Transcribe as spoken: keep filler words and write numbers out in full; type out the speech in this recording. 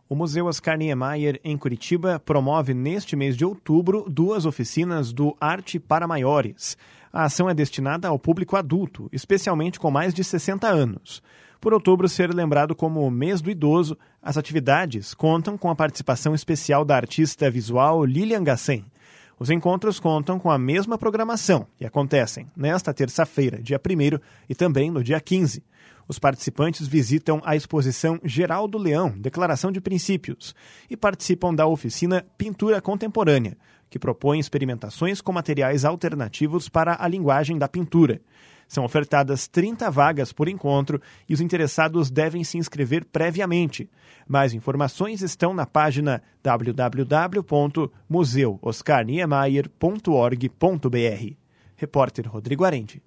O Museu Oscar Niemeyer, em Curitiba, promove neste mês de outubro duas oficinas do Arte para Maiores. A ação é destinada ao público adulto, especialmente com mais de sessenta anos. Por outubro ser lembrado como o mês do idoso, as atividades contam com a participação especial da artista visual Lilian Gassen. Os encontros contam com a mesma programação e acontecem nesta terça-feira, dia primeiro, e também no dia quinze. Os participantes visitam a exposição Geraldo Leão, Declaração de Princípios, e participam da oficina Pintura Contemporânea, que propõe experimentações com materiais alternativos para a linguagem da pintura. São ofertadas trinta vagas por encontro e os interessados devem se inscrever previamente. Mais informações estão na página w w w ponto museu oscar niemeyer ponto org ponto b r. Repórter Rodrigo Arende.